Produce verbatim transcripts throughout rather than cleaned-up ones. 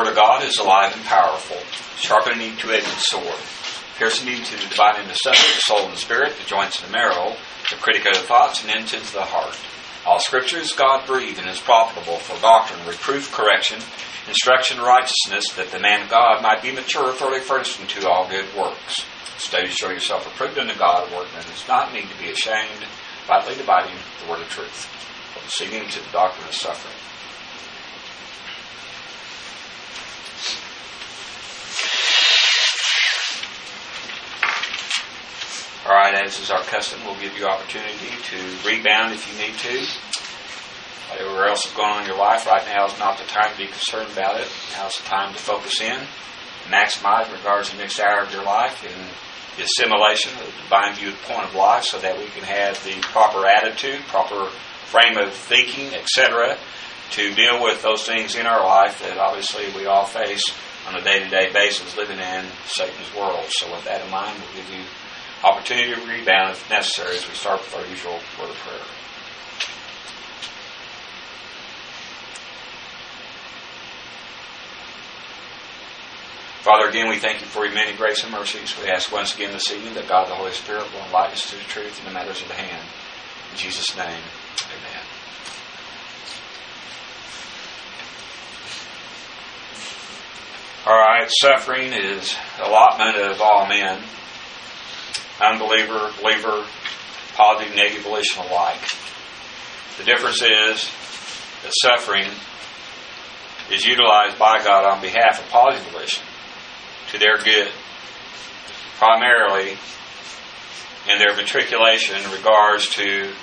Word of God is alive and powerful, sharpening two-edged sword, piercing to the dividing asunder of the soul and the spirit, the joints and the marrow, the critic of the thoughts, and into the heart. All Scripture is God-breathed and is profitable for doctrine, reproof, correction, instruction, and righteousness, that the man of God might be mature, thoroughly furnished unto all good works. Study to show yourself approved unto God, a workman does not need to be ashamed, rightly dividing the word of truth. Proceeding to the doctrine of suffering. All right, as is our custom, we'll give you opportunity to rebound if you need to. Whatever else is going on in your life right now is not the time to be concerned about it. Now is the time to focus in, maximize in regards to the next hour of your life in the assimilation of the divine viewpoint of life, so that we can have the proper attitude, proper frame of thinking, et cetera, to deal with those things in our life that obviously we all face on a day-to-day basis living in Satan's world. So with that in mind, we'll give you opportunity to rebound if necessary as we start with our usual word of prayer. Father, again, we thank you for your many grace and mercies. We ask once again this evening that God the Holy Spirit will enlighten us to the truth in the matters of the hand. In Jesus' name, amen. All right, suffering is allotment of all men. Unbeliever, believer, positive, negative, volition alike. The difference is that suffering is utilized by God on behalf of positive volition to their good, primarily in their matriculation in regards to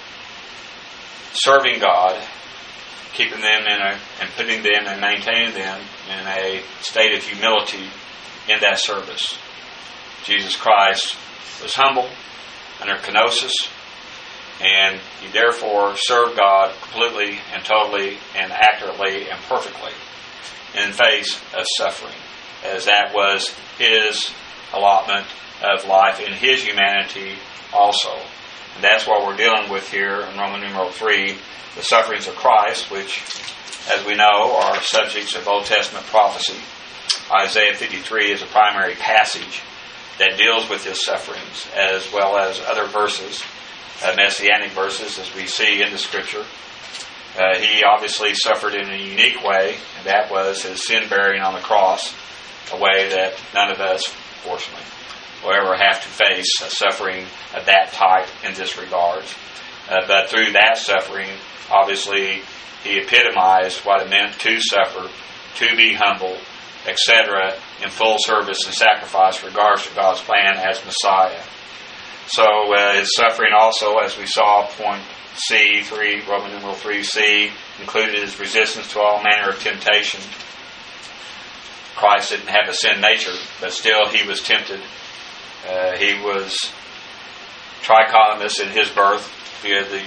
serving God, keeping them in a, and putting them and maintaining them in a state of humility in that service. Jesus Christ was humble under kenosis, and he therefore served God completely and totally and accurately and perfectly in face of suffering, as that was his allotment of life in his humanity also. And that's what we're dealing with here in Roman numeral three, the sufferings of Christ, which, as we know, are subjects of Old Testament prophecy. Isaiah fifty-three is a primary passage that deals with his sufferings, as well as other verses, uh, messianic verses, as we see in the Scripture. Uh, he obviously suffered in a unique way, and that was his sin-bearing on the cross, a way that none of us, fortunately, will ever have to face a suffering of that type in this regard. Uh, but through that suffering, obviously, he epitomized what it meant to suffer, to be humble, et cetera, in full service and sacrifice in regards to God's plan as Messiah. So uh, his suffering also, as we saw, point C, three, Roman numeral three C, included his resistance to all manner of temptation. Christ didn't have a sin nature, but still he was tempted. Uh, he was trichotomous in his birth via the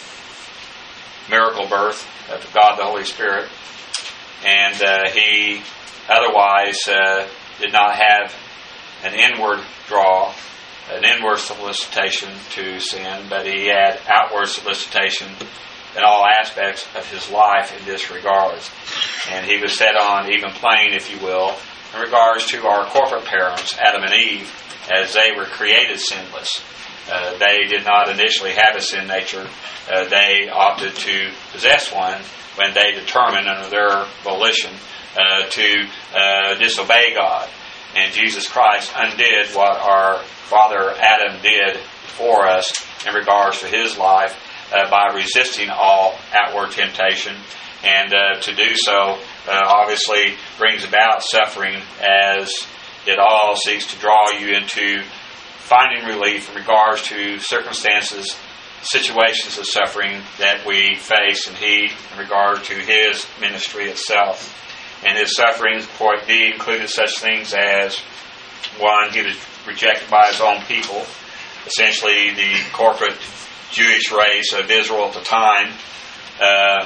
miracle birth of God the Holy Spirit. And uh, he otherwise uh, did not have an inward draw, an inward solicitation to sin, but he had outward solicitation in all aspects of his life in this regard. And he was set on even plane, if you will, in regards to our corporate parents, Adam and Eve, as they were created sinless. Uh, they did not initially have a sin nature. Uh, they opted to possess one when they determined under their volition uh, to uh, disobey God. And Jesus Christ undid what our father Adam did for us in regards to his life uh, by resisting all outward temptation. And uh, to do so uh, obviously brings about suffering, as it all seeks to draw you into finding relief in regards to circumstances, situations of suffering that we face, and he in regard to his ministry itself. And his sufferings, point D, included such things as, one, he was rejected by his own people, essentially the corporate Jewish race of Israel at the time, uh,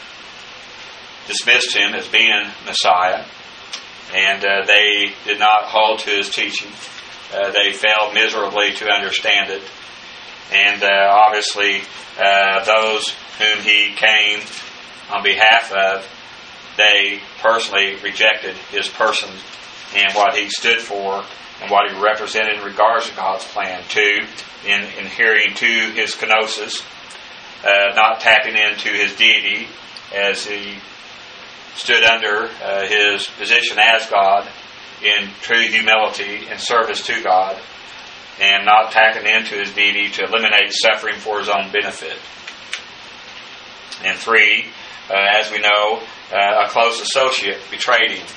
dismissed him as being Messiah, and uh, they did not hold to his teaching. Uh, they failed miserably to understand it. And uh, obviously, uh, those whom he came on behalf of they personally rejected his person and what he stood for and what he represented in regards to God's plan. Two, in adhering to his kenosis, uh, not tapping into his deity as he stood under uh, his position as God in true humility and service to God, and not tapping into his deity to eliminate suffering for his own benefit. And three, uh, as we know, uh, a close associate betrayed him.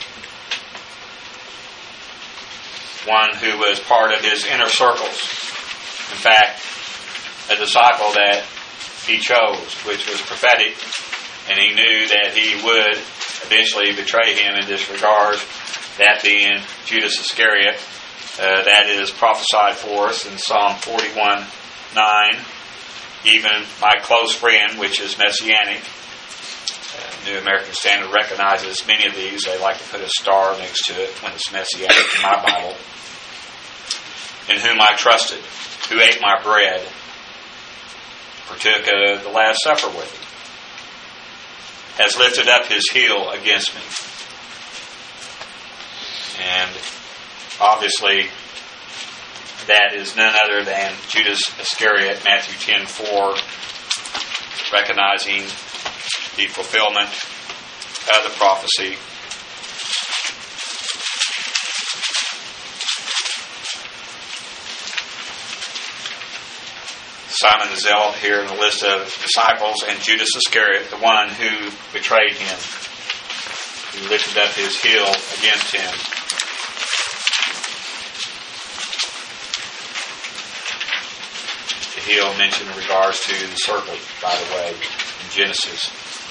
One who was part of his inner circles. In fact, a disciple that he chose, which was prophetic, and he knew that he would eventually betray him in this regard, that being Judas Iscariot. Uh, that is prophesied for us in Psalm forty-one nine. Even my close friend, which is messianic. Uh, New American Standard recognizes many of these. They like to put a star next to it when it's messianic in my Bible. In whom I trusted, who ate my bread, partook of the Last Supper with me, has lifted up his heel against me. And obviously, that is none other than Judas Iscariot, Matthew ten four, recognizing the fulfillment of the prophecy. Simon the Zealot here in the list of disciples, and Judas Iscariot, the one who betrayed him, who lifted up his heel against him. The heel mentioned in regards to the serpent, by the way, in Genesis.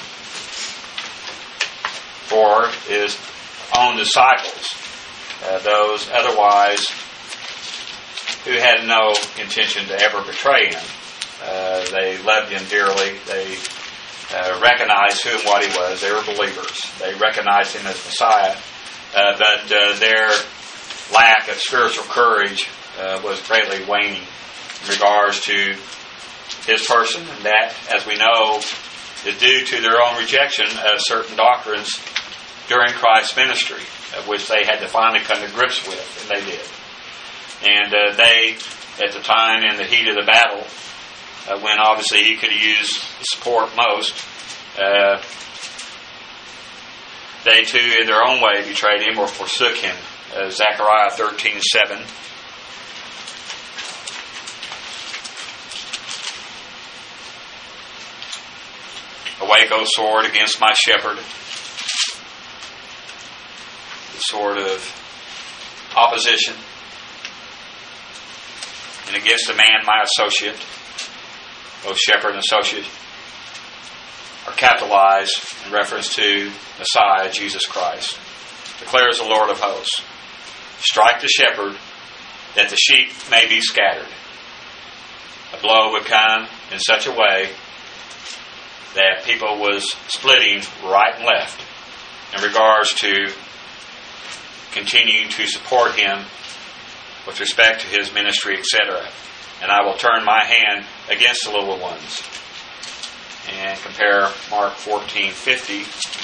For his own disciples, uh, those otherwise who had no intention to ever betray him. Uh, they loved him dearly. They uh, recognized who and what he was. They were believers. They recognized him as Messiah. Uh, but uh, their lack of spiritual courage uh, was greatly waning in regards to his person. And that, as we know, is due to their own rejection of certain doctrines during Christ's ministry, of which they had to finally come to grips with, and they did. And uh, they, at the time, in the heat of the battle, uh, when obviously he could have used the support most, uh, they too, in their own way, betrayed him or forsook him. Uh, Zechariah thirteen seven. Awake, O sword, against my shepherd. The sword of opposition. And against a man, my associate, both shepherd and associate, are capitalized in reference to Messiah, Jesus Christ. Declares the Lord of hosts, strike the shepherd, that the sheep may be scattered. A blow would come in such a way that people was splitting right and left in regards to continuing to support him with respect to his ministry, et cetera. And I will turn my hand against the little ones. And compare Mark fourteen fifty.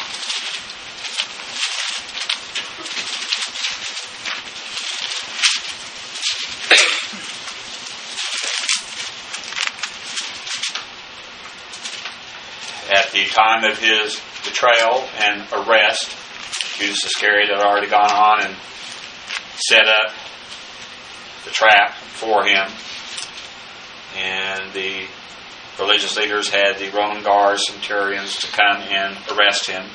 At the time of his betrayal and arrest, Judas Iscariot had already gone on and set up the trap for him, and the religious leaders had the Roman guards, centurions, to come and arrest him.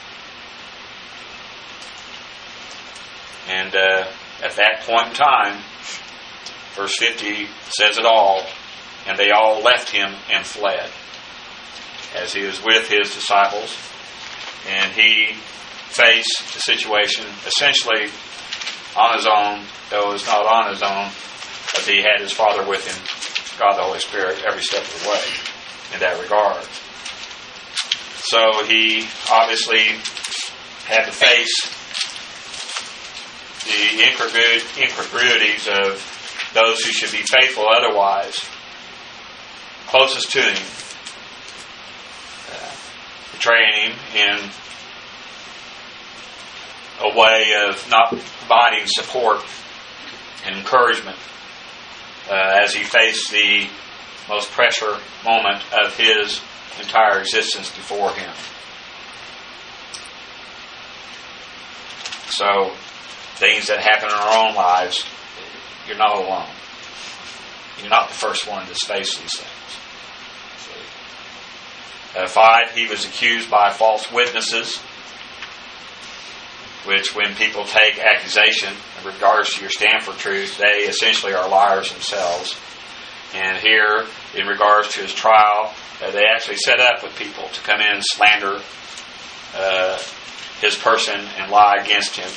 And uh, at that point in time, verse fifty says it all, and they all left him and fled, as he was with his disciples, and he faced the situation essentially on his own, though it was not on his own, but he had his Father with him, God the Holy Spirit, every step of the way in that regard. So he obviously had to face the incongruities of those who should be faithful otherwise, closest to him, uh, betraying him in a way of not providing support and encouragement uh, as he faced the most pressure moment of his entire existence before him. So, things that happen in our own lives, you're not alone. You're not the first one that's faced these things. Uh, five, he was accused by false witnesses, which when people take accusation in regards to your stand for truth, they essentially are liars themselves. And here, in regards to his trial, uh, they actually set up with people to come in and slander uh, his person and lie against him.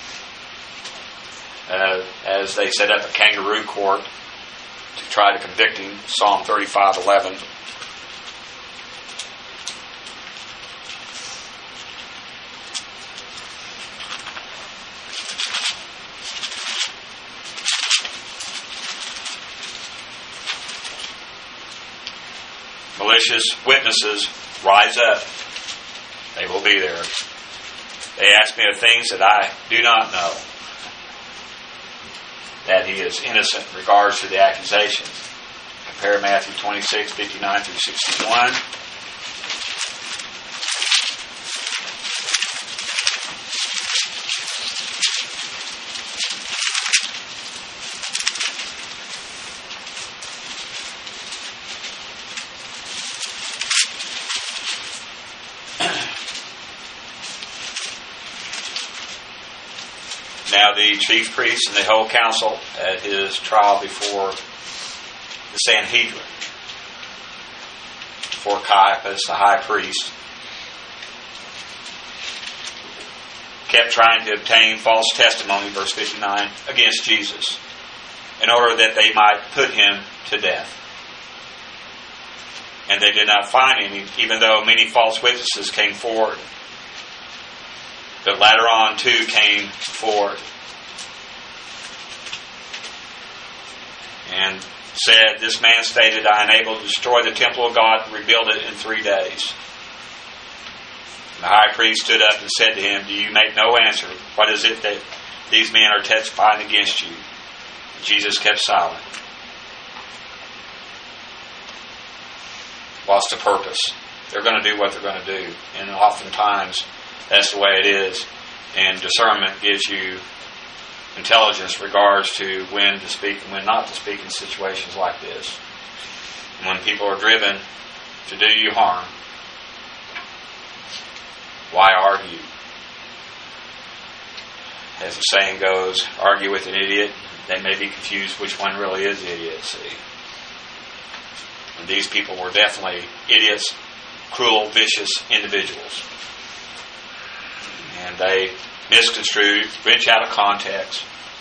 Uh, as they set up a kangaroo court to try to convict him, Psalm thirty-five eleven. Malicious witnesses rise up. They will be there. They ask me of things that I do not know. That he is innocent in regards to the accusations. Compare Matthew twenty-six, fifty-nine through sixty-one. Now the chief priest and the whole council at his trial before the Sanhedrin, before Caiaphas, the high priest, kept trying to obtain false testimony, verse fifty-nine, against Jesus, in order that they might put him to death. And they did not find any, even though many false witnesses came forward. But later on, two came forward and said, "This man stated, I am able to destroy the temple of God and rebuild it in three days." And the high priest stood up and said to him, "Do you make no answer? What is it that these men are testifying against you?" And Jesus kept silent. What's the purpose? They're going to do what they're going to do. And oftentimes, that's the way it is. And discernment gives you intelligence in regards to when to speak and when not to speak in situations like this. And when people are driven to do you harm, why argue? As the saying goes, argue with an idiot. They may be confused which one really is the idiot, see. And these people were definitely idiots, cruel, vicious individuals. And they misconstrued, wrench out of context,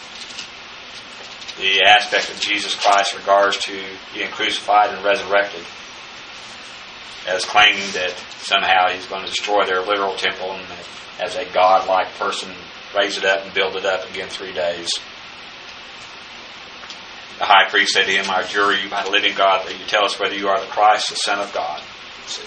the aspect of Jesus Christ in regards to being crucified and resurrected, as claiming that somehow he's going to destroy their literal temple and that as a God-like person raise it up and build it up again in three days. The high priest said to him, "I adjure you by the living God that you tell us whether you are the Christ, the Son of God." See?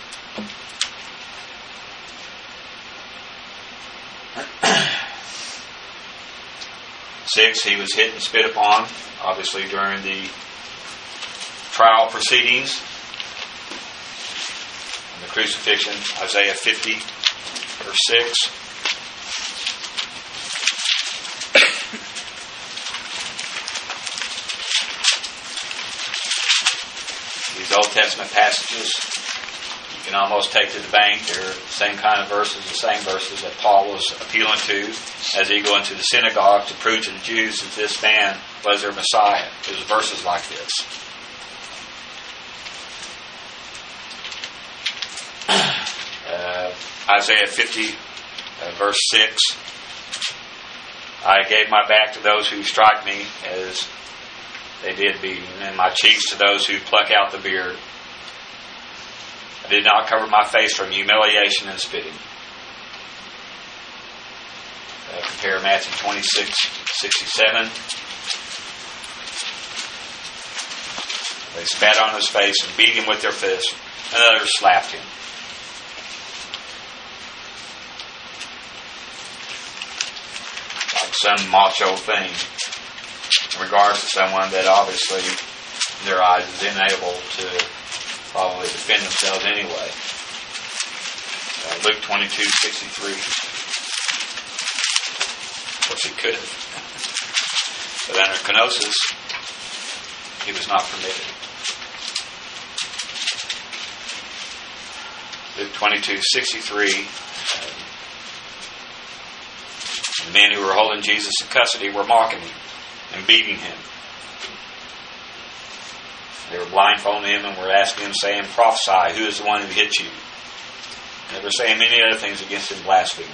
Six, he was hit and spit upon, obviously during the trial proceedings and the crucifixion. Isaiah fifty, verse six. These Old Testament passages, you can almost take to the bank. They're the same kind of verses, the same verses that Paul was appealing to as he go into the synagogue to prove to the Jews that this man was their Messiah. There's verses like this. Uh, Isaiah fifty, uh, verse six. "I gave my back to those who strike me as they did beat, and my cheeks to those who pluck out the beard. I did not cover my face from humiliation and spitting." Uh, compare Matthew twenty-six, sixty-seven. They spat on his face and beat him with their fists, and others slapped him. some macho thing in regards to someone that obviously, in their eyes, is unable to probably defend themselves anyway. Uh, Luke twenty-two sixty-three. Of course, he could have. But under kenosis, he was not permitted. Luke twenty-two sixty-three. Uh, the men who were holding Jesus in custody were mocking him and beating him. They were blindfolding him and were asking him, saying, "Prophesy, who is the one who hit you?" And they were saying many other things against him, blaspheming.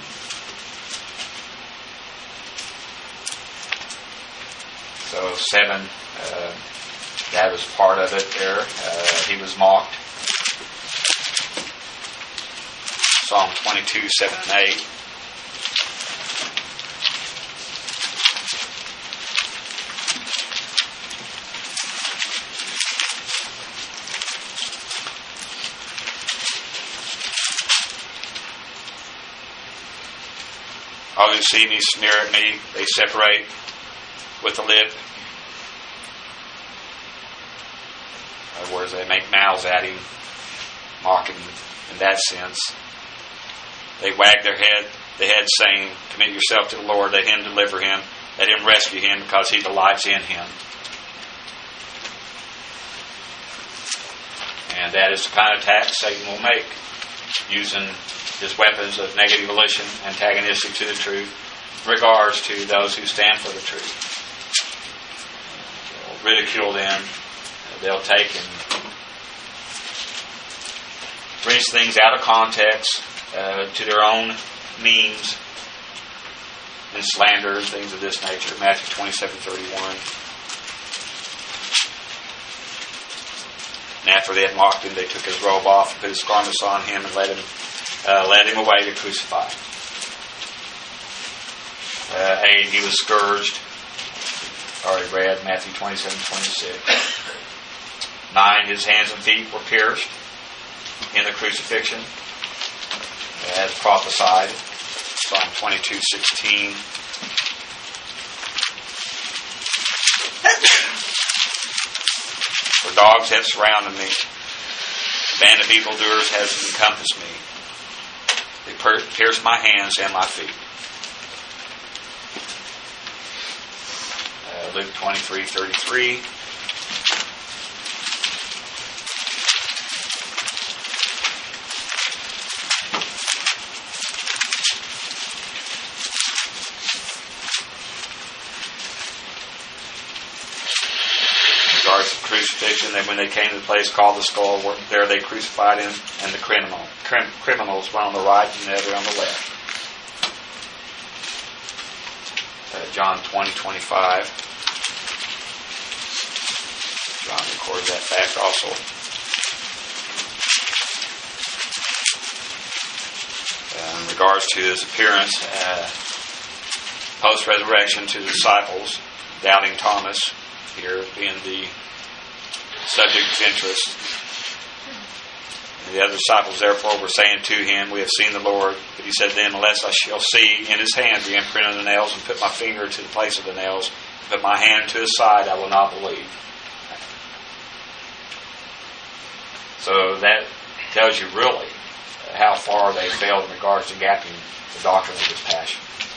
So seven, uh, that was part of it there. Uh, he was mocked. Psalm twenty-two, seven and eight. All who see me sneer at me, they separate with the lip. In other words, they make mouths at him, mocking him in that sense. They wag their head, the head saying, "Commit yourself to the Lord, let Him deliver him, let Him rescue him, because He delights in him." And that is the kind of attack Satan will make, using his weapons of negative volition, antagonistic to the truth, in regards to those who stand for the truth. They'll ridicule them. They'll take and wrench things out of context uh, to their own means and slander and things of this nature. Matthew twenty-seven thirty-one. And after they had mocked him, they took his robe off and put his garments on him and led him uh, led him away to crucify. Uh, eight, he was scourged. Already read Matthew twenty-seven twenty-six. Nine, his hands and feet were pierced in the crucifixion, as prophesied. Psalm twenty-two sixteen. For dogs have surrounded me. A band of evildoers has encompassed me. They per- pierced my hands and my feet. Uh, Luke twenty-three thirty-three. Crucifixion, and when they came to the place called the Skull, there they crucified him, and the criminal, crim, criminals, one on the right and the other on the left. Uh, John twenty twenty-five. John records that fact also. Uh, in regards to his appearance, uh, post-resurrection to the disciples, doubting Thomas, here being the subject of interest. And the other disciples therefore were saying to him, "We have seen the Lord." But he said to them, "Unless I shall see in his hand the imprint of the nails, and put my finger to the place of the nails, and put my hand to his side, I will not believe." So that tells you really how far they failed in regards to gapping the doctrine of his passion.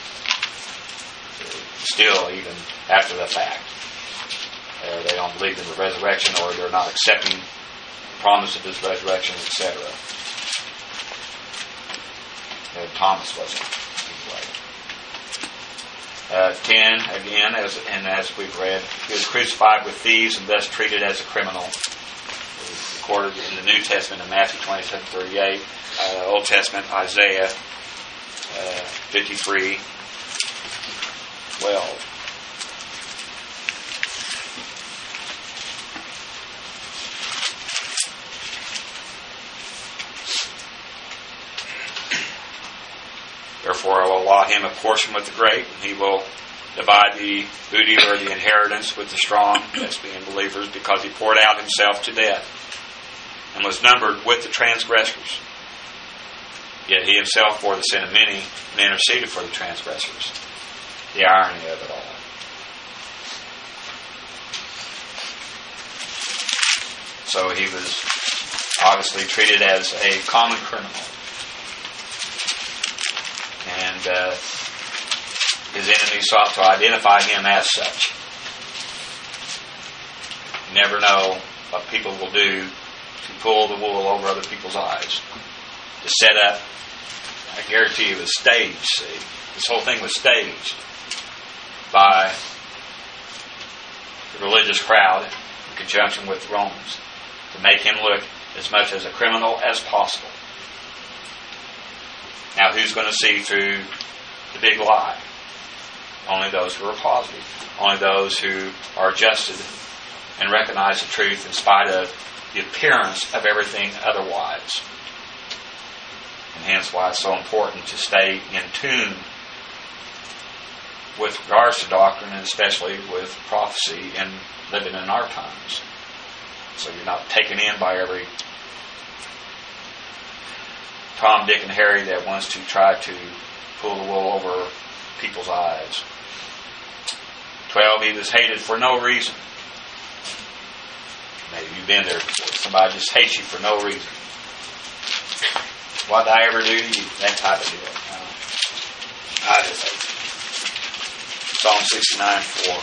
Still, even after the fact. Uh, they don't believe in the resurrection, or they're not accepting the promise of his resurrection, et cetera. Uh, Thomas wasn't. Anyway. Uh, ten, again, as, and as we've read, he was crucified with thieves and thus treated as a criminal. It was recorded in the New Testament in Matthew twenty-seven thirty-eight, uh, Old Testament, Isaiah uh, fifty-three twelve. Therefore I will allot him a portion with the great, and he will divide the booty or the inheritance with the strong, that's being believers, because he poured out himself to death, and was numbered with the transgressors. Yet he himself bore the sin of many, and interceded for the transgressors. the irony of it all. So he was obviously treated as a common criminal. And uh, his enemies sought to identify him as such. You never know what people will do to pull the wool over other people's eyes. To set up, I guarantee you, it was staged, see. This whole thing was staged by the religious crowd in conjunction with the Romans to make him look as much as a criminal as possible. Now, who's going to see through the big lie? Only those who are positive. Only those who are adjusted and recognize the truth in spite of the appearance of everything otherwise. And hence why it's so important to stay in tune with regards to doctrine, and especially with prophecy and living in our times. So you're not taken in by every Tom, Dick, and Harry that wants to try to pull the wool over people's eyes. Twelve, he was hated for no reason. Maybe you've been there before. Somebody just hates you for no reason. What did I ever do to you? That type of deal. Uh, I just hate you. Psalm sixty-nine four.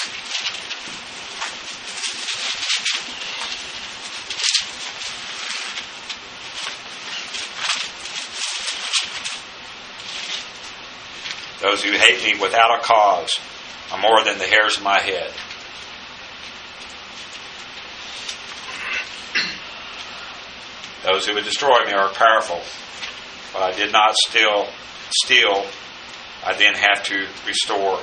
Those who hate me without a cause are more than the hairs of my head. Those who would destroy me are powerful, but I did not steal, steal, I then have to restore.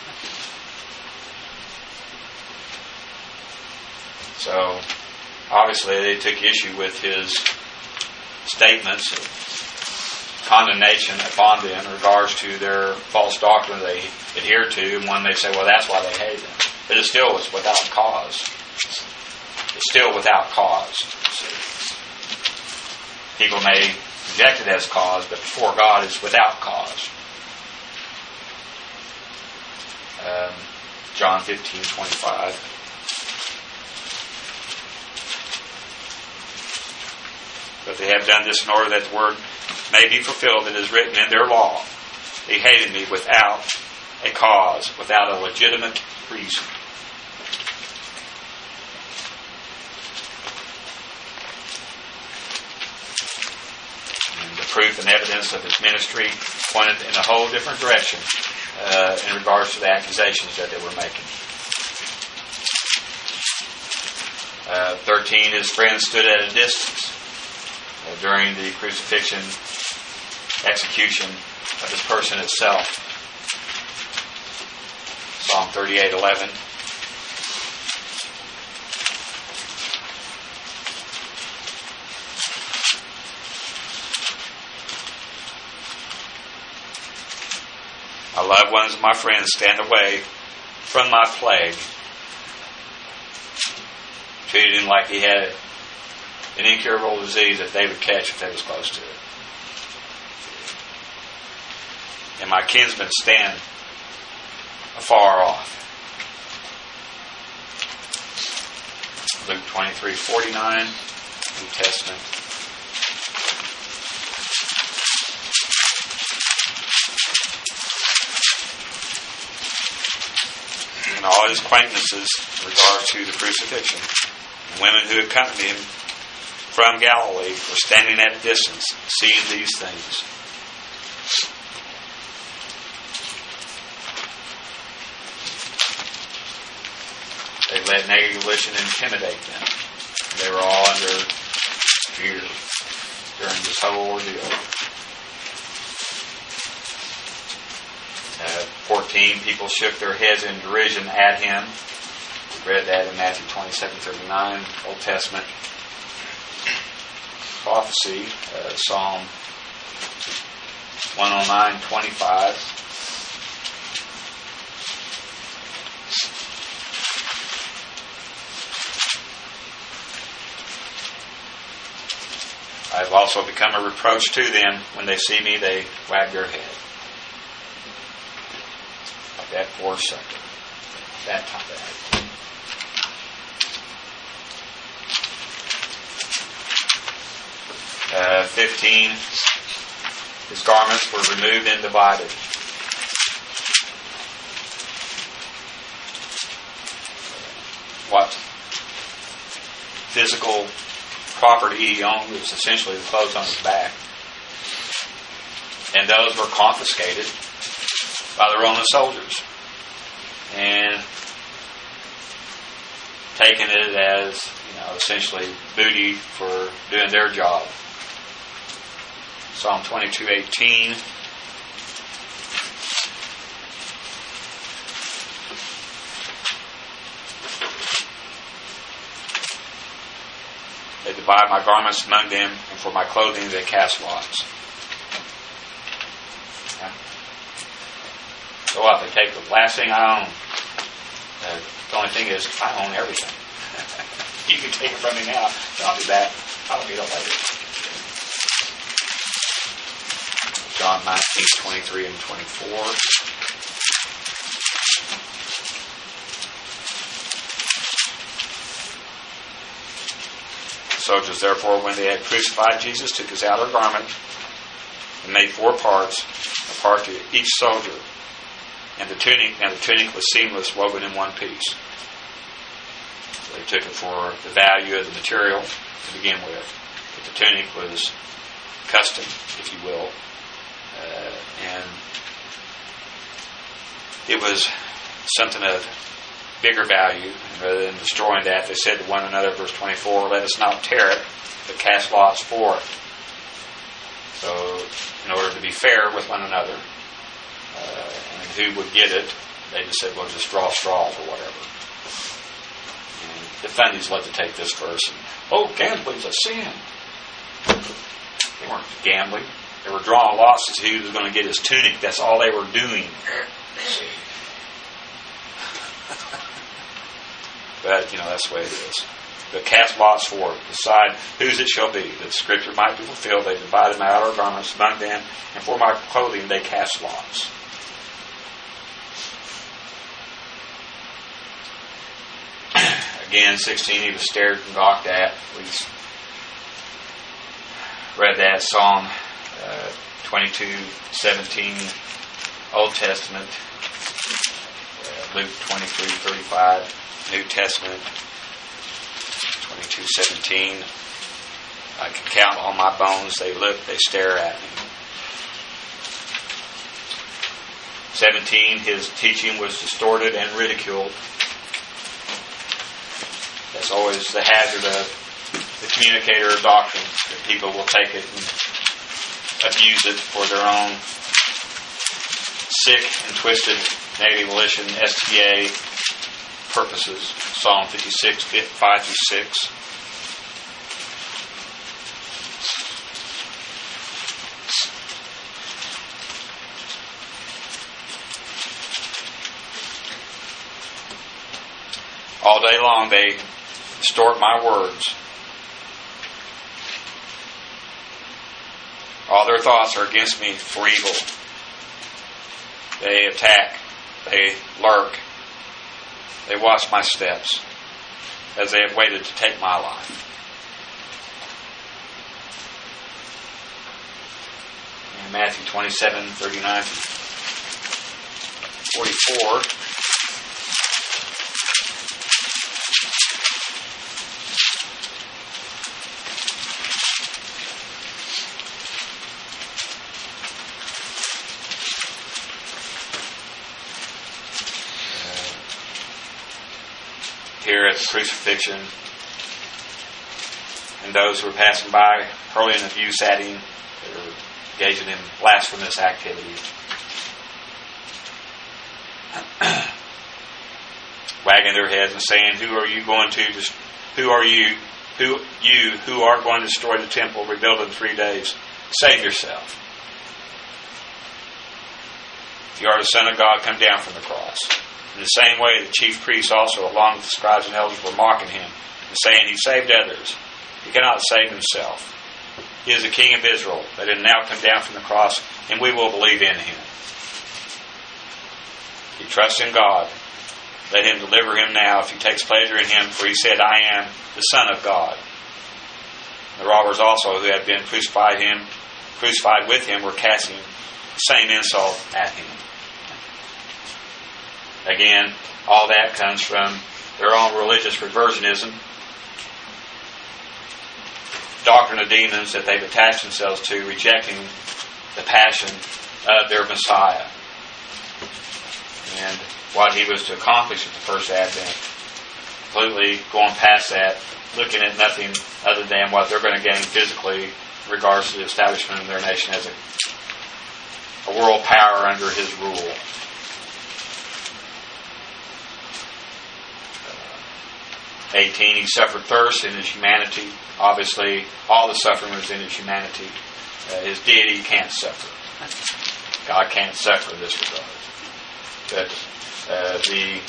So, obviously they took issue with his statements of condemnation upon them in regards to their false doctrine they adhered to, and one may say, well, that's why they hated him. But it still was without cause. It's still without cause. See? People may reject it as cause, but before God it's without cause. Um, John fifteen twenty-five. But they have done this in order that the word may be fulfilled that is written in their law. They hated me without a cause, without a legitimate reason. And the proof and evidence of his ministry pointed in a whole different direction uh, in regards to the accusations that they were making. Uh, thirteen, his friends stood at a distance during the crucifixion, execution of his person itself. Psalm thirty-eight eleven. My loved ones and my friends stand away from my plague. Treated him like he had an incurable disease that they would catch if they was close to it. And my kinsmen stand afar off. Luke twenty-three forty-nine, New Testament. And all his acquaintances in regard to the crucifixion, and women who accompanied him from Galilee were standing at a distance, seeing these things. They let negative volition intimidate them. They were all under fear during this whole ordeal. Uh, fourteen, people shook their heads in derision at him. We read that in Matthew twenty-seven thirty-nine, Old Testament. Prophecy, uh, Psalm one oh nine twenty-five. I have also become a reproach to them. When they see me, they wag their head. that poor sucker. That time that. Uh, fifteen. His garments were removed and divided. What physical property he owned was essentially the clothes on his back. And those were confiscated by the Roman soldiers and taken it as, you know, essentially booty for doing their job. Psalm twenty-two eighteen. They divide my garments among them, and for my clothing they cast lots. Yeah. So what? They take the last thing I own. Uh, the only thing is, I own everything. You can take it from me now. I'll do that. I'll do that later. John nineteen, twenty-three and twenty-four. The soldiers, therefore, when they had crucified Jesus, took his outer garment and made four parts, a part to each soldier. And the tunic, and the tunic was seamless, woven in one piece. So they took it for the value of the material to begin with. But the tunic was custom, if you will. Uh, and it was something of bigger value. And rather than destroying that, they said to one another, verse twenty-four, let us not tear it, but cast lots for it. So, in order to be fair with one another, uh, and who would get it, they just said, well, just draw straws or whatever. And the fundies love to take this verse and, oh, gambling's a sin. They weren't gambling. They were drawing lots as to who was going to get his tunic. That's all they were doing. But, you know, that's the way it is. But cast lots for it. Decide whose it shall be. That the scripture might be fulfilled. They divided my outer garments among them, and for my clothing they cast lots. Again, sixteen, he was stared and gawked at. We read that Psalm uh, twenty-two, seventeen, Old Testament, uh, Luke twenty-three, thirty-five, New Testament, twenty-two, seventeen. I can count all my bones. They look, they stare at me. seventeen, his teaching was distorted and ridiculed. That's always the hazard of the communicator of doctrine, that people will take it and abuse it for their own sick and twisted negative volition, S T A purposes. Psalm fifty-six, five through six. All day long they distort my words. All their thoughts are against me for evil. They attack. They lurk. They watch my steps as they have waited to take my life. In Matthew twenty-seven, thirty-nine to forty-four. Here at the crucifixion, and those who were passing by hurling abuse at him, they were engaging in blasphemous activity, wagging their heads and saying, "Who are you going to? Just who are you? Who you who are going to destroy the temple, rebuild it in three days? Save yourself. If you are the Son of God, come down from the cross." In the same way, the chief priests also, along with the scribes and elders, were mocking him and saying, "He saved others. He cannot save himself. He is the King of Israel. Let him now come down from the cross, and we will believe in him." He trusts in God. Let him deliver him now if he takes pleasure in him, for he said, I am the Son of God. The robbers also who had been crucified him, crucified with him were casting the same insult at him. Again, all that comes from their own religious reversionism, doctrine of demons that they've attached themselves to, rejecting the passion of their Messiah and what he was to accomplish at the first advent. Completely going past that, looking at nothing other than what they're going to gain physically in regards to the establishment of their nation as a, a world power under his rule. eighteen, he suffered thirst in his humanity. Obviously, all the suffering was in his humanity. Uh, his deity can't suffer. God can't suffer in this regard. But uh, the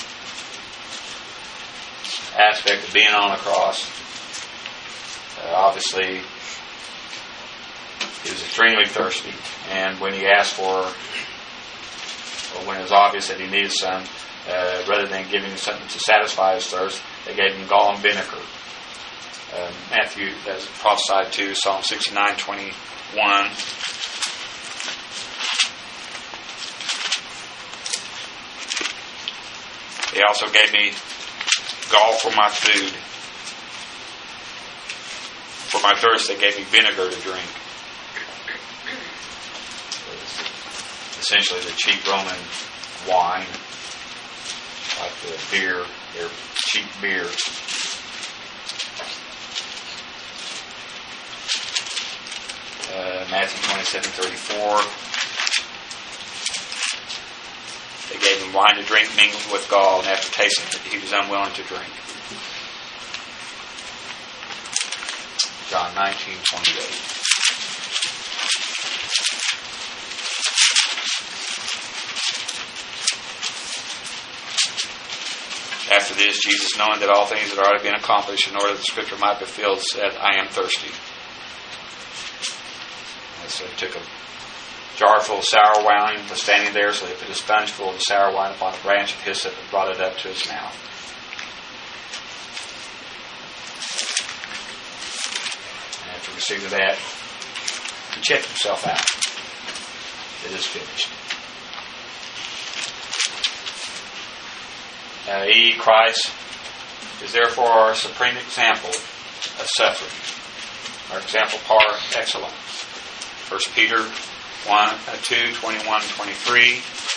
aspect of being on the cross, uh, obviously, he was extremely thirsty. And when he asked for, or when it was obvious that he needed some, uh, rather than giving him something to satisfy his thirst, they gave him gall and vinegar. Uh, Matthew, as prophesied to, Psalm sixty-nine twenty-one. They also gave me gall for my food. For my thirst, they gave me vinegar to drink. Essentially, the cheap Roman wine, like the beer, their cheap beer. Uh, Matthew twenty-seven thirty-four. They gave him wine to drink mingled with gall, and after tasting it, he was unwilling to drink. John nineteen twenty-eight. After this, Jesus, knowing that all things had already been accomplished in order that the Scripture might be fulfilled, said, I am thirsty. And so he took a jar full of sour wine, was standing there, so they put a sponge full of the sour wine upon a branch of hyssop and brought it up to his mouth. And after receiving that, he checked himself out. It is finished. Uh, he, Christ, is therefore our supreme example of suffering, our example par excellence. First Peter one, uh, two, twenty-one, twenty-three.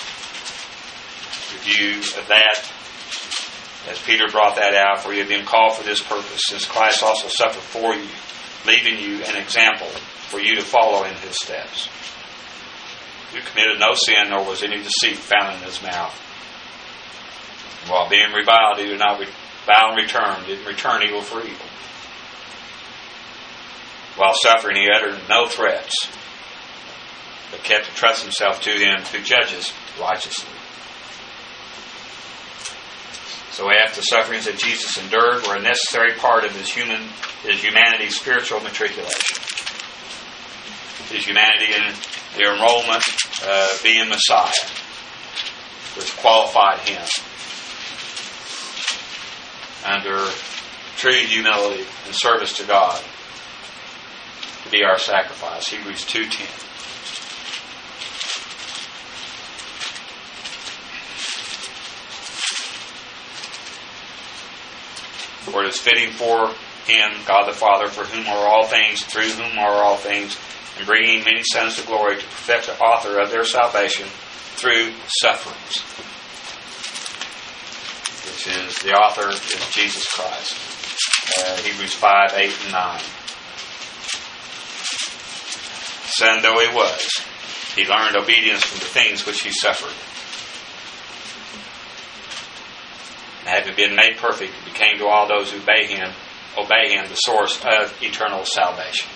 Review of that, as Peter brought that out, for you have been called for this purpose, since Christ also suffered for you, leaving you an example for you to follow in his steps. Who committed no sin, nor was any deceit found in his mouth. While being reviled, he did not revile and return, didn't return evil for evil. While suffering, he uttered no threats, but kept to trust himself to him who judges righteously. So after the sufferings that Jesus endured were a necessary part of his human, his humanity's spiritual matriculation. His humanity in the enrollment uh, being Messiah, which qualified him under true humility and service to God to be our sacrifice. Hebrews two ten. For it is fitting for him, God the Father, for whom are all things, through whom are all things, and bringing many sons to glory, to perfect the author of their salvation through sufferings. Which is, the author is Jesus Christ. Uh, Hebrews five, eight, and nine. Son though he was, he learned obedience from the things which he suffered. And having been made perfect, he became to all those who obey him, obey him, the source of eternal salvation.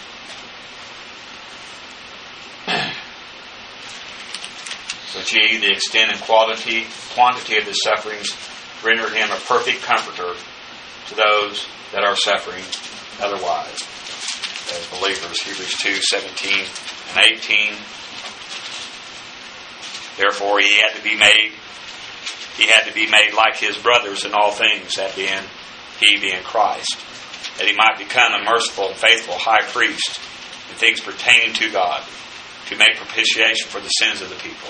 Which he, the extent and quality, quantity of his sufferings, rendered him a perfect comforter to those that are suffering otherwise, as believers. Hebrews two, seventeen and eighteen. Therefore he had to be made he had to be made like his brothers in all things, that being he being Christ, that he might become a merciful and faithful high priest in things pertaining to God, to make propitiation for the sins of the people.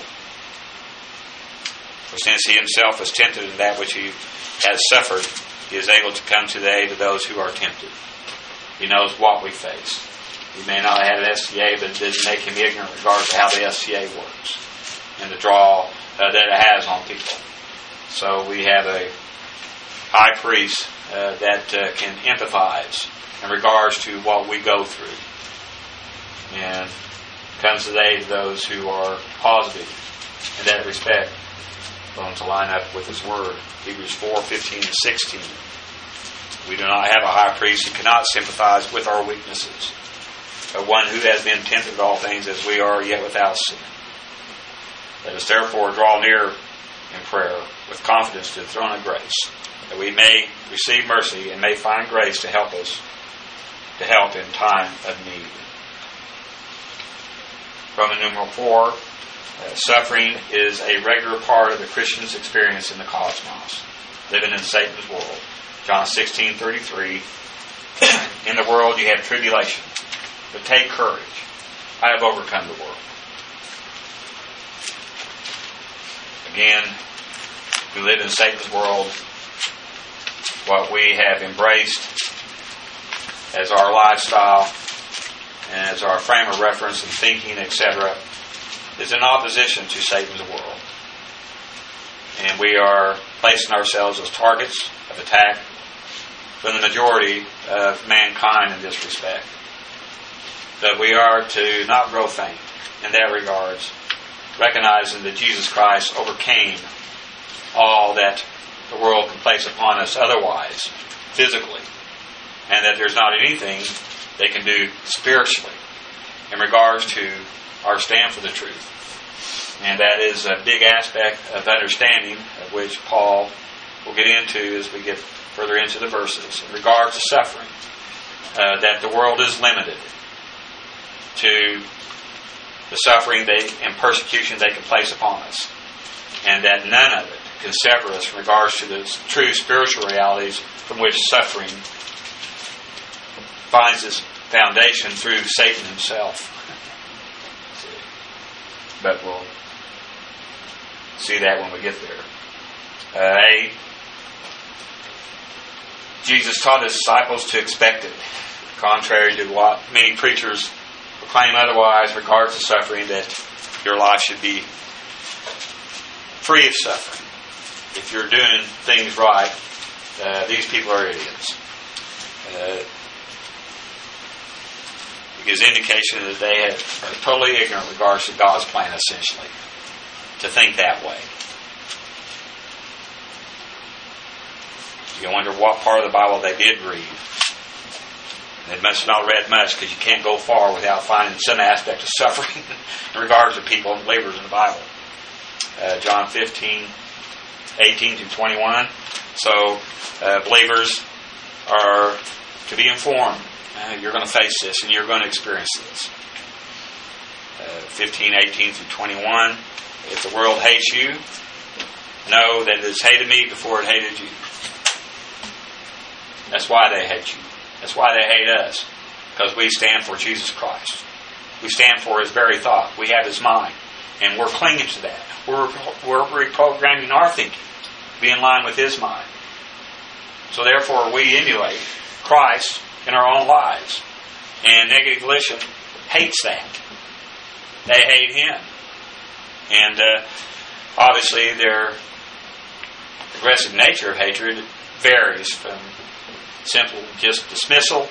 For since he himself was tempted in that which he has suffered, he is able to come to the aid of those who are tempted. He knows what we face. He may not have had an S T A, but it didn't make him ignorant in regards to how the S T A works and the draw uh, that it has on people. So we have a high priest uh, that uh, can empathize in regards to what we go through, and comes to the aid of those who are positive in that respect, going to line up with his word. Hebrews four, fifteen and sixteen. We do not have a high priest who cannot sympathize with our weaknesses, but one who has been tempted in all things as we are, yet without sin. Let us therefore draw near in prayer with confidence to the throne of grace, that we may receive mercy and may find grace to help us, to help in time of need. Roman numeral four, uh, suffering is a regular part of the Christian's experience in the cosmos, living in Satan's world. John sixteen thirty-three, in the world you have tribulation, but take courage. I have overcome the world. Again, we live in Satan's world. What we have embraced as our lifestyle and as our frame of reference and thinking, et cetera, is in opposition to Satan's world. And we are placing ourselves as targets of attack from the majority of mankind in this respect. That we are to not grow faint in that regards, recognizing that Jesus Christ overcame all that the world can place upon us otherwise, physically, and that there's not anything they can do spiritually in regards to our stand for the truth. And that is a big aspect of understanding, of which Paul will get into as we get further into the verses, in regards to suffering, uh, that the world is limited to the suffering they and persecution they can place upon us, and that none of it can sever us in regards to the true spiritual realities from which suffering finds its foundation through Satan himself. But we'll see that when we get there. Uh, A. Jesus taught his disciples to expect it, contrary to what many preachers proclaim otherwise in regards to suffering, that your life should be free of suffering. If you're doing things right, uh, these people are idiots. Uh, it gives indication that they have, are totally ignorant in regards to God's plan, essentially, to think that way. You wonder what part of the Bible they did read. They must have not read much, because you can't go far without finding some aspect of suffering in regards to people and believers in the Bible. Uh, John fifteen, eighteen through twenty-one. So, uh, believers are to be informed. Uh, you're going to face this and you're going to experience this. Uh, fifteen, eighteen through twenty-one. If the world hates you, know that it has hated me before it hated you. That's why they hate you. That's why they hate us. Because we stand for Jesus Christ. We stand for His very thought. We have His mind. And we're clinging to that. We're, we're reprogramming our thinking to be in line with His mind. So therefore we emulate Christ in our own lives. And negative volition hates that. They hate Him. And uh, obviously their aggressive nature of hatred varies from simple just dismissal,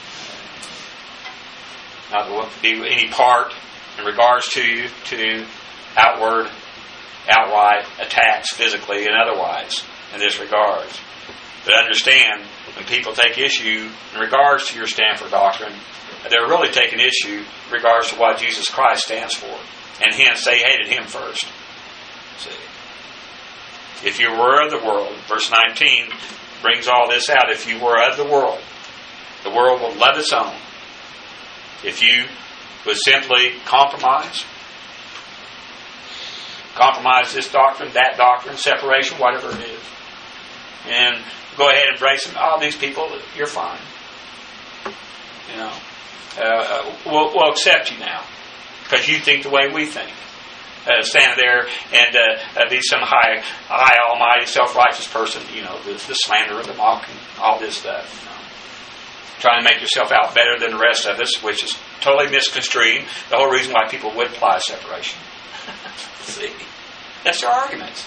not to be any part in regards to you, to outward, outright attacks physically and otherwise in this regard. But understand, when people take issue in regards to your stand for doctrine, they're really taking issue in regards to what Jesus Christ stands for. And hence, they hated Him first. See? If you were of the world, verse nineteen brings all this out. If you were of the world, the world will love its own. If you would simply compromise compromise this doctrine, that doctrine, separation, whatever it is. And go ahead and embrace them. All these people, you're fine. You know, uh, we'll, we'll accept you now because you think the way we think. Uh, stand there and uh, uh, be some high, high, almighty, self-righteous person. You know, the, the slander, the mocking, all this stuff. You know. Trying to make yourself out better than the rest of us, which is totally misconstruing the whole reason why people would apply separation. See, that's their arguments.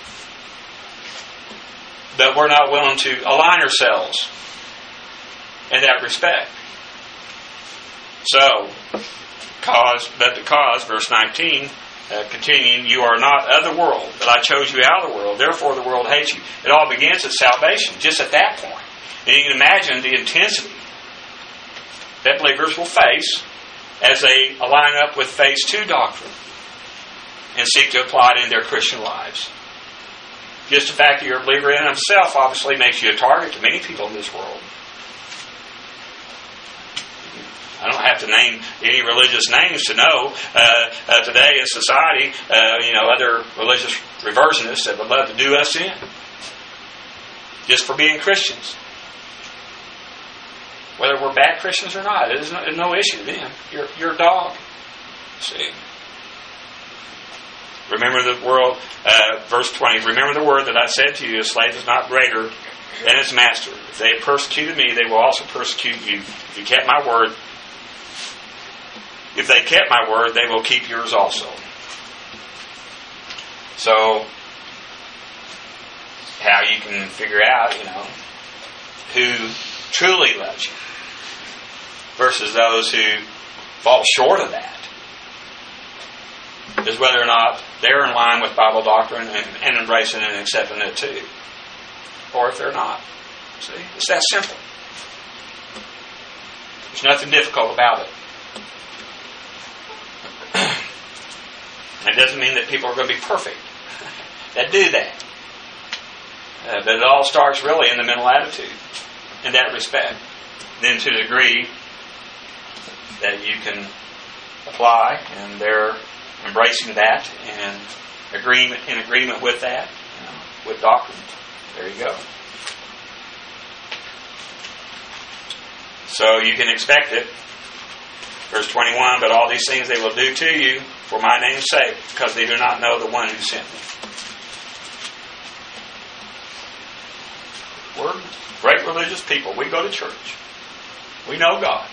But we're not willing to align ourselves in that respect. So, cause, but the cause, verse nineteen, uh, continuing, you are not of the world, but I chose you out of the world, therefore the world hates you. It all begins at salvation, just at that point. And you can imagine the intensity that believers will face as they align up with phase two doctrine and seek to apply it in their Christian lives. Just the fact that you're a believer in himself obviously makes you a target to many people in this world. I don't have to name any religious names to know uh, uh, today in society, uh, you know, other religious reversionists that would love to do us in just for being Christians. Whether we're bad Christians or not, it is no, no issue to them. You're, you're a dog. See? Remember the world, uh, verse twenty, remember the word that I said to you, a slave is not greater than his master. If they have persecuted me, they will also persecute you. If you kept my word, if they kept my word, they will keep yours also. So, how you can figure out, you know, who truly loves you versus those who fall short of that is whether or not they're in line with Bible doctrine and, and embracing and accepting it too, or if they're not. See, it's that simple. There's nothing difficult about it. It doesn't mean that people are going to be perfect that do that. Uh, but it all starts really in the mental attitude in that respect. Then to the degree that you can apply and they're embracing that and agreement in agreement with that, you know, with doctrine. There you go. So you can expect it. Verse twenty-one, but all these things they will do to you for my name's sake, because they do not know the one who sent me. We're great religious people. We go to church. We know God.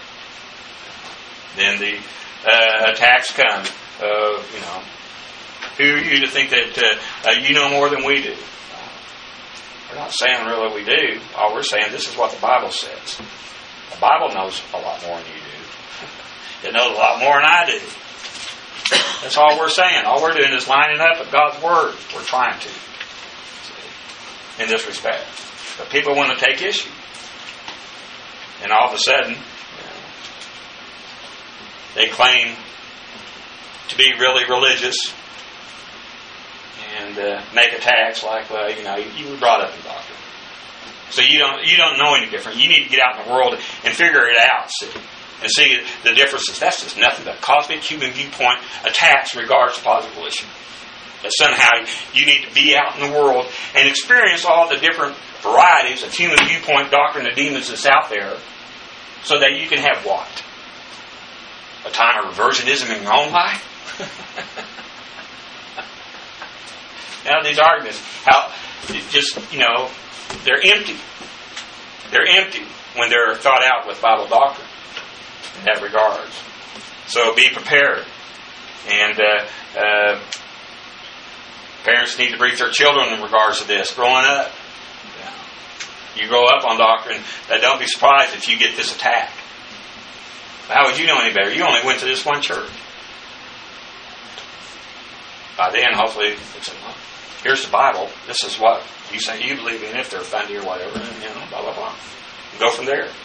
Then the uh, attacks come. Uh, you know, who are you to think that uh, uh, you know more than we do? Uh, we're not saying really we do. All we're saying, this is what the Bible says. The Bible knows a lot more than you do. It knows a lot more than I do. That's all we're saying. All we're doing is lining up with God's Word. We're trying to. See, in this respect. But people want to take issue. And all of a sudden, you know, they claim to be really religious and uh, make attacks like, well, you know, you were brought up in doctrine. So you don't you don't know any different. You need to get out in the world and figure it out, see, and see the differences. That's just nothing but cosmic human viewpoint attacks in regards to positive volition. That somehow you need to be out in the world and experience all the different varieties of human viewpoint doctrine of demons that's out there, so that you can have what? A time of reversionism in your own life? Now these arguments, how just, you know, they're empty. They're empty when they're thought out with Bible doctrine in that regards. So be prepared. And uh, uh, parents need to brief their children in regards to this. Growing up, you grow up on doctrine, uh, don't be surprised if you get this attack. How would you know any better? You only went to this one church. By then, hopefully, it's a, well, here's the Bible. This is what you say you believe in, if they're funny or whatever, and, you know, blah, blah, blah. And go from there.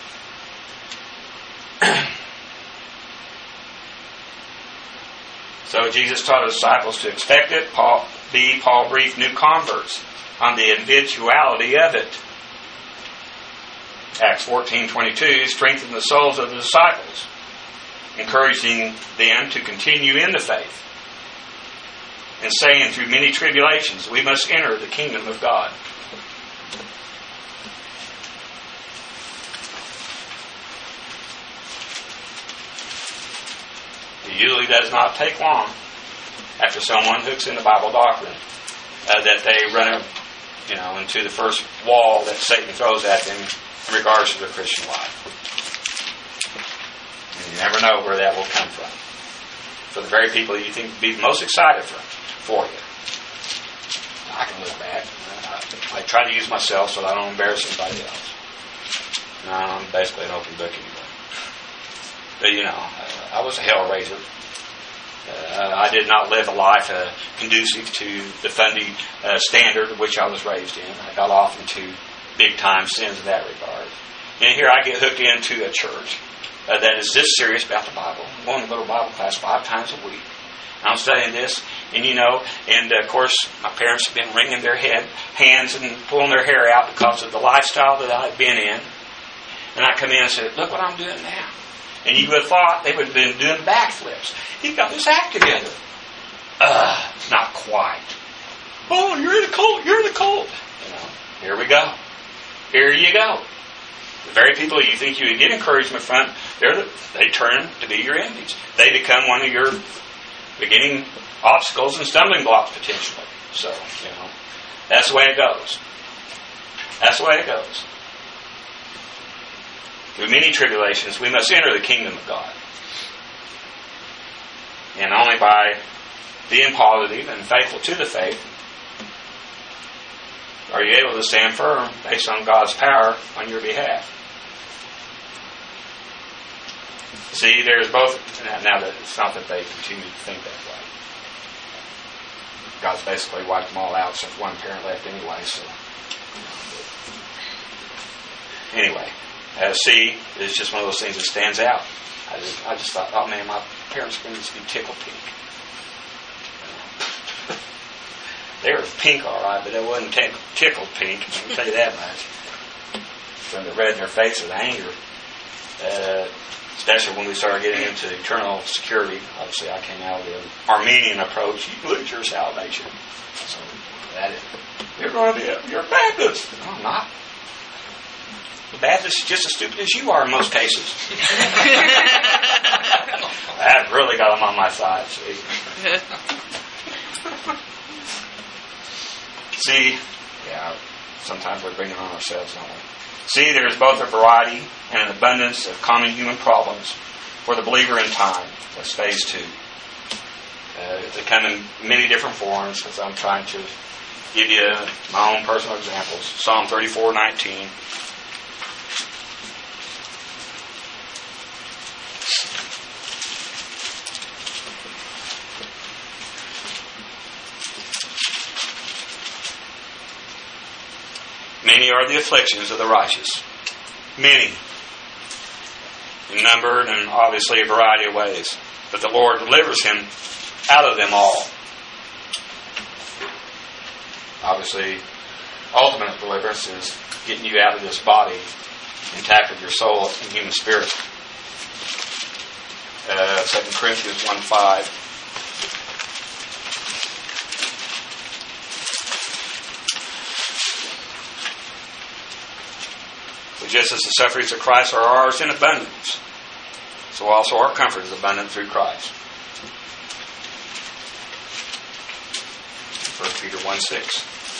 So Jesus taught his disciples to expect it. Paul, B, Paul briefed new converts on the individuality of it. Acts fourteen twenty-two strengthened the souls of the disciples, encouraging them to continue in the faith. and saying, through many tribulations, we must enter the kingdom of God. It usually does not take long after someone hooks in the Bible doctrine uh, that they run a, you know, into the first wall that Satan throws at them in regards to their Christian life. And you never know where that will come from. For the very people you think would be most excited for, for you. I can look back. I, I try to use myself so that I don't embarrass anybody else. No, I'm basically an open book anyway. But you know, I was a hell raiser. Uh, I did not live a life uh, conducive to the Fundy uh, standard of which I was raised in. I got off into big time sins in that regard. And here I get hooked into a church uh, that is this serious about the Bible. I'm going to go to Bible class five times a week. I'm studying this, and you know, and uh, of course my parents have been wringing their head, hands and pulling their hair out because of the lifestyle that I've been in. And I come in and say, look what I'm doing now. And you would have thought they would have been doing backflips. He's got this act together. Uh, not quite. Oh, you're in a cult. You're in a cult. You know, here we go. Here you go. The very people you think you would get encouragement from, they're the, they turn to be your enemies. They become one of your beginning obstacles and stumbling blocks potentially. So, you know, that's the way it goes. That's the way it goes. Through many tribulations, we must enter the kingdom of God. And only by being positive and faithful to the faith are you able to stand firm based on God's power on your behalf. See, there's both. Now, that it's not that they continue to think that way. God's basically wiped them all out except one parent left anyway. So, anyway. Uh, C is just one of those things that stands out. I just, I just thought, oh man, my parents are going to just be tickled pink. They were pink, all right, but it wasn't tick- tickled pink. I can tell you that much. From the red in their face with anger, uh, especially when we started getting into eternal security. Obviously, I came out of the Armenian approach. You lose your salvation. So that is, you're going to be a, you're a Baptist. No, I'm not. The Baptist is just as stupid as you are in most cases. That really got them on my side, see. See, yeah, sometimes we're bringing on ourselves, don't we? See, there is both a variety and an abundance of common human problems for the believer in time. That's phase two. Uh, they come in many different forms, because I'm trying to give you my own personal examples. Psalm thirty-four nineteen. Many are the afflictions of the righteous. Many. In number and obviously a variety of ways. But the Lord delivers him out of them all. Obviously, ultimate deliverance is getting you out of this body intact with your soul and human spirit. Uh, Second Corinthians one five. Just as the sufferings of Christ are ours in abundance, so also our comfort is abundant through Christ. First Peter one six.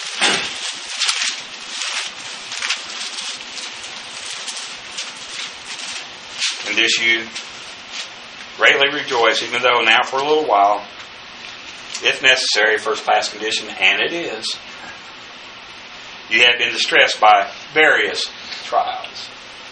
In this you greatly rejoice, even though now for a little while, if necessary, first class condition, and it is, you have been distressed by various trials.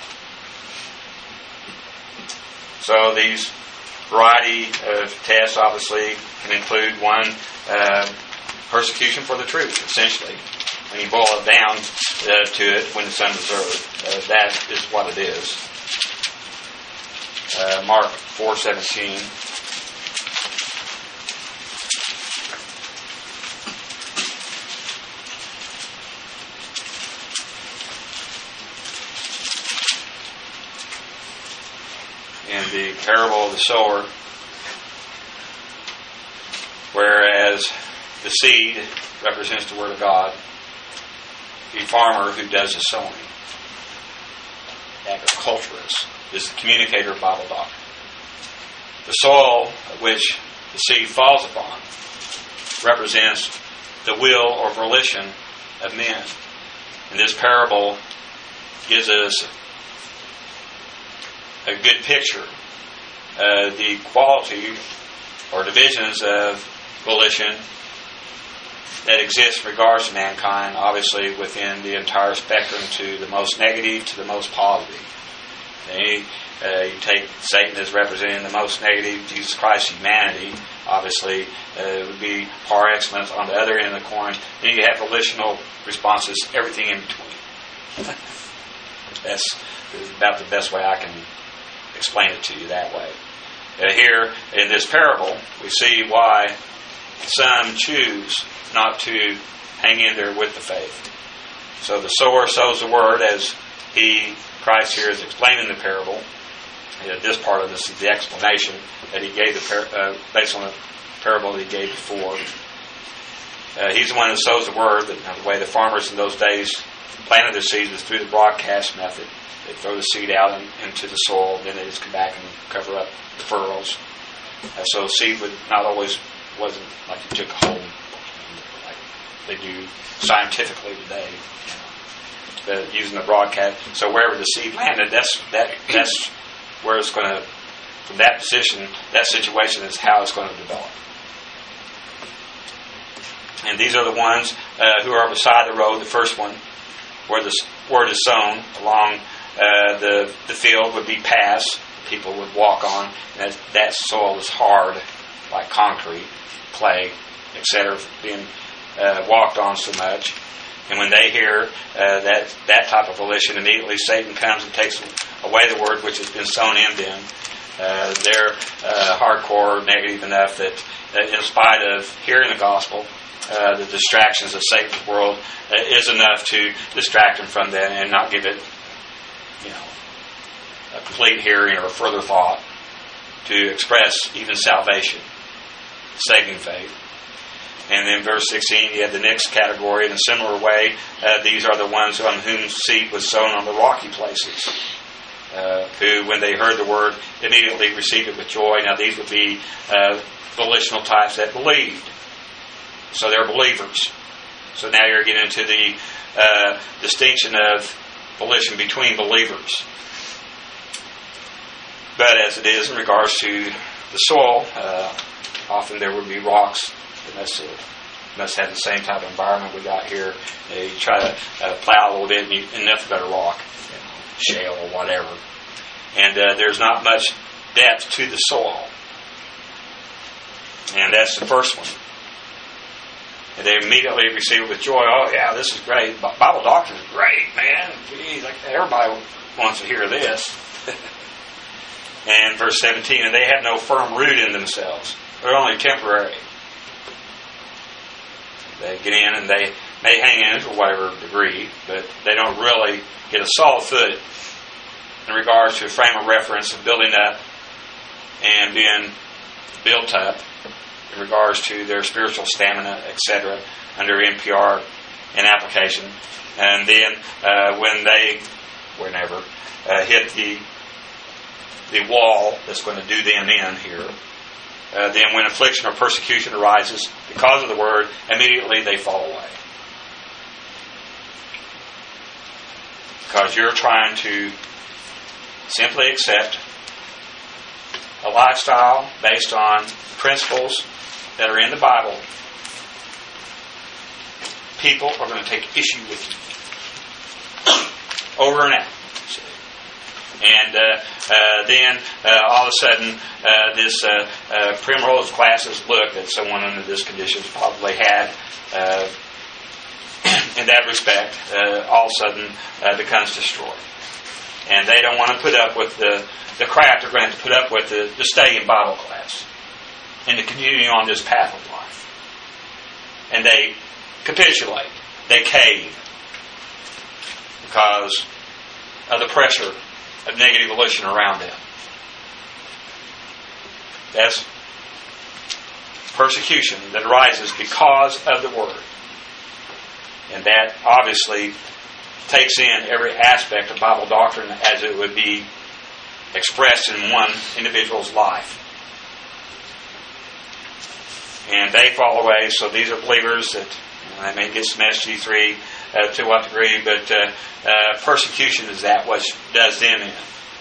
So these variety of tests obviously can include one, uh, persecution for the truth, essentially. When you boil it down uh, to it, when it's undeserved, uh, that is what it is. Uh, Mark four seventeen. In the parable of the sower, whereas The seed represents the Word of God. The farmer who does the sowing, agriculturist, is the communicator of Bible doctrine. The soil which the seed falls upon represents the will or volition of men. And this parable gives us a good picture of the quality or divisions of volition that exists in regards to mankind, obviously within the entire spectrum, to the most negative to the most positive. And uh, you take Satan as representing the most negative, Jesus Christ, humanity, obviously uh, would be par excellence on the other end of the coin. Then you have volitional responses, everything in between. That's about the best way I can explain it to you that way. Uh, here in this parable, we see why some choose not to hang in there with the faith. So the sower sows the word, as he, Christ here, is explaining the parable. Uh, this part of this is the explanation that he gave the par- uh, based on the parable that he gave before. Uh, he's the one who sows the word. That, now, the way the farmers in those days planted their seeds was through the broadcast method. They throw the seed out in, into the soil, then they just come back and cover up the furrows. Uh, so seed would not always wasn't like you took a whole, like they do scientifically today, you know, the, using the broadcast. So wherever the seed landed, that's that that's where it's going to, from that position, that situation is how it's going to develop. And these are the ones uh, who are beside the road. The first one, where the word is sown along uh, the the field, would be paths people would walk on. And that, that soil is hard, like concrete, clay, et cetera, being uh, walked on so much. And when they hear uh, that that type of volition, immediately Satan comes and takes away the word which has been sown in them. Uh, they're uh, hardcore, negative enough that, that in spite of hearing the gospel, uh, the distractions of Satan's world uh, is enough to distract them from that and not give it, you know, a complete hearing or further thought to express even salvation, saving faith. And then verse sixteen, you have the next category. In a similar way, uh, these are the ones on whom seed was sown on the rocky places, uh, who, when they heard the word, immediately received it with joy. Now, these would be uh, volitional types that believed. So they're believers. So now you're getting into the uh, distinction of volition between believers. But as it is in regards to the soil, uh, often there would be rocks. It must, uh, must have the same type of environment we got here. Uh, you try to uh, plow a little bit and, you, and nothing but a rock, you know, shale or whatever. And uh, there's not much depth to the soil. And that's the first one. And they immediately receive it with joy. Oh, yeah, this is great. Bible doctrine is great, man. Geez, like, everybody wants to hear this. And verse seventeen, and they have no firm root in themselves. They're only temporary. They get in and they may hang in to whatever degree, but they don't really get a solid foot in regards to a frame of reference of building up and being built up in regards to their spiritual stamina, et cetera, under N P R and application. And then uh, when they, whenever, uh, hit the the wall that's going to do them in here, uh, then when affliction or persecution arises because of the word, immediately they fall away. Because you're trying to simply accept a lifestyle based on principles that are in the Bible. People are going to take issue with you over and out. And uh, uh, then uh, all of a sudden, uh, this uh, uh, primrose glasses look that someone under this condition probably had, uh, in that respect, uh, all of a sudden uh, becomes destroyed. And they don't want to put up with the, the crap they're going to have to put up with to, to stay in Bible class and to continue on this path of life. And they capitulate. They cave because of the pressure of negative volition around them. That's persecution that arises because of the Word. And that obviously takes in every aspect of Bible doctrine as it would be expressed in one individual's life. And they fall away, so these are believers that, you know, they may get some S G three uh, to what degree, but uh, uh, persecution is that which does them in.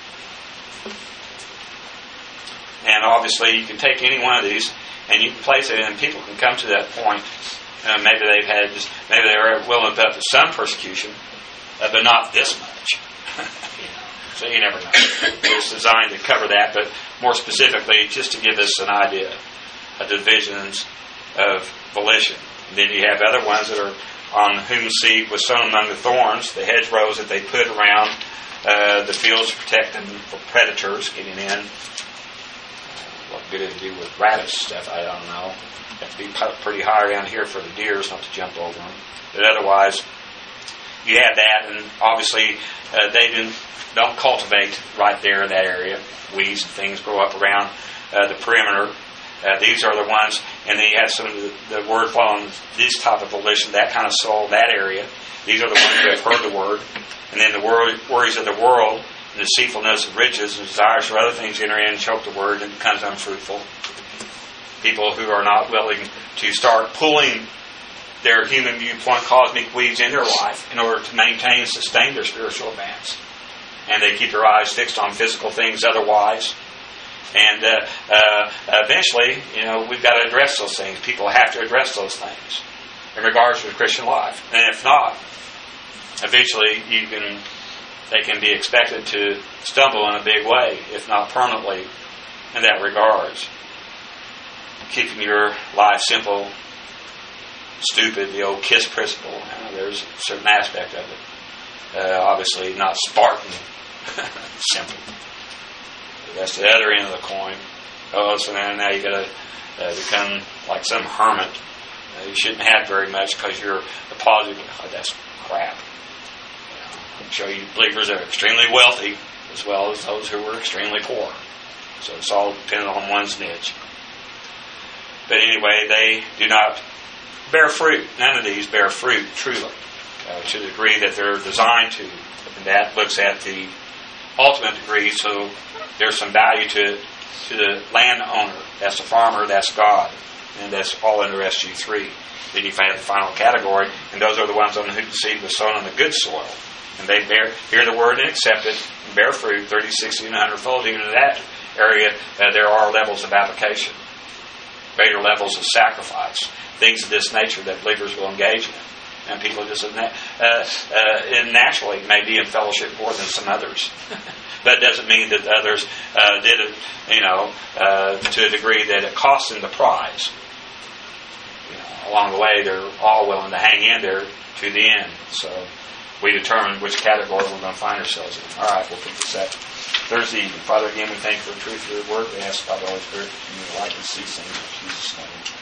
And obviously you can take any one of these and you can place it in, and people can come to that point. Uh, maybe they've had, just, maybe they were willing to put up with some persecution, uh, but not this much. You know, so you never know. It's designed to cover that, but more specifically, just to give us an idea of divisions of volition. And then you have other ones that are on whom seed was sown among the thorns, the hedgerows that they put around uh, the fields to protect them from predators getting in. Uh, what good it do with radish stuff, I don't know. Have to be pretty high around here for the deers not to jump over them. But otherwise, you have that, and obviously uh, they didn't, don't cultivate right there in that area. Weeds and things grow up around uh, the perimeter. Uh, these are the ones, and then you have some of the, the word following this type of volition, that kind of soul, that area. These are the ones who have heard the word. And then the wor- worries of the world, and deceitfulness of riches, and desires for other things enter in and choke the word, and it becomes unfruitful. People who are not willing to start pulling their human viewpoint cosmic weeds in their life in order to maintain and sustain their spiritual advance. And they keep their eyes fixed on physical things otherwise. And uh, uh, eventually, you know, we've got to address those things. People have to address those things in regards to the Christian life. And if not, eventually you can, they can be expected to stumble in a big way, if not permanently, in that regards. Keeping your life simple, stupid, the old KISS principle. You know, there's a certain aspect of it. Uh, obviously not Spartan, simple. That's the other end of the coin. Oh, so now, now you got to uh, become like some hermit. Uh, you shouldn't have very much because you're a positive. Oh, that's crap. You know, I can show you believers that are extremely wealthy as well as those who are extremely poor. So it's all dependent on one's niche. But anyway, they do not bear fruit. None of these bear fruit truly, uh, to the degree that they're designed to. And that looks at the ultimate degree, so there's some value to it, to the landowner. That's the farmer, that's God. And that's all under S G three. Then you find the final category, and those are the ones on whom the seed was sown on the good soil. And they bear, hear the word and accept it, and bear fruit, thirty, sixty, and one hundred fold. Even in that area, uh, there are levels of application, greater levels of sacrifice, things of this nature that believers will engage in. And people just uh, uh, and naturally may be in fellowship more than some others. But it doesn't mean that the others uh, did it, you know, uh, to a degree that it cost them the prize. You know, along the way, they're all willing to hang in there to the end. So we determine which category we're going to find ourselves in. All right, we'll pick this up Thursday evening. Father, again, we thank you for the truth of your word. We ask, by the Holy Spirit, to continue to light and see things in Jesus' name.